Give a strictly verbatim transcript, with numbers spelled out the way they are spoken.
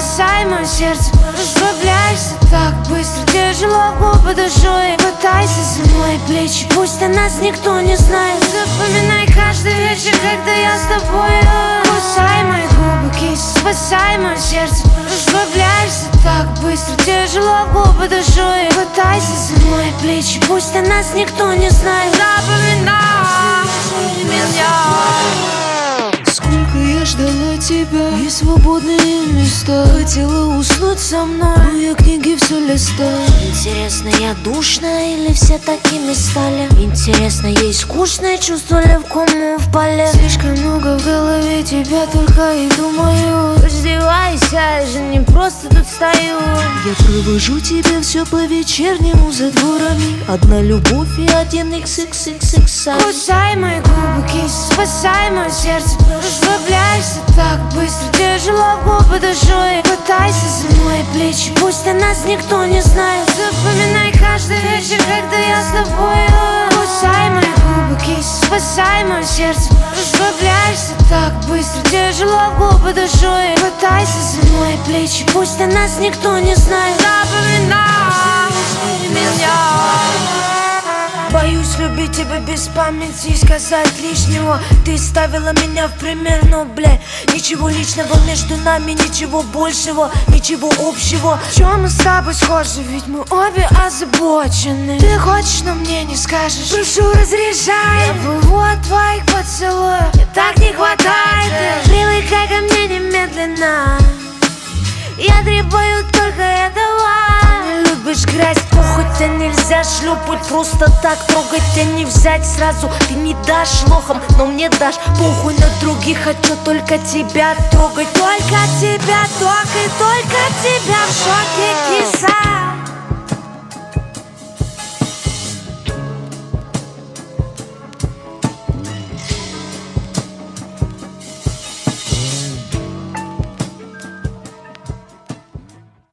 спасай мое сердце. Расслабляешься так быстро, тяжело губы душой. Хватайся за мои плечи, пусть о нас никто не знает. Запоминай каждый вечер, когда я с тобой. Кусай мои губы, кисть, спасай мое сердце. Расслабляешься так быстро, тяжело губы душой. Хватайся за мои плечи, пусть о нас никто не знает. Запоминай меня. Сколько я ждала тебя и свободные места. Хотела уснуть со мной, но я книги все листаю. Интересно, я душная или все такими стали? Интересно, ей скучно, чувствовали в кому впали? Слишком много в голове тебя только и думаю. Раздевайся, я же не просто тут стою. Я провожу тебя все по вечернему за дворами. Одна любовь и один икс икс икс икс. Кусай мои губы, кисть, спасай мое сердце. Расслабляешься так быстро, тяжело губы душой. Хватайся за мои плечи, пусть о нас никто не знает. Запоминай каждый вечер, когда я с тобой. Кусай мои губы, кисть, спасай мое сердце. Расслабляешься так быстро, тяжело губы душой. Хватайся за мои плечи, пусть о нас никто не знает. Запоминай меня. Боюсь любить тебя без памяти и сказать лишнего. Ты ставила меня в пример, но, бля, ничего личного между нами, ничего большего, ничего общего. В чем мы с тобой схожи, ведь мы обе озабочены. Ты хочешь, но мне не скажешь. Прошу, разрешай. Я плыву от твоих поцелуев, мне так не хватает. Привыкай ко мне немедленно, я требую только этого. Не любишь грязь, похоть, а нельзя шлепать просто так, трогать, а не взять сразу. Ты не дашь лохом, но мне дашь. Похуй на других, хочу только тебя трогать. Только тебя, только, только тебя в шоке, киса.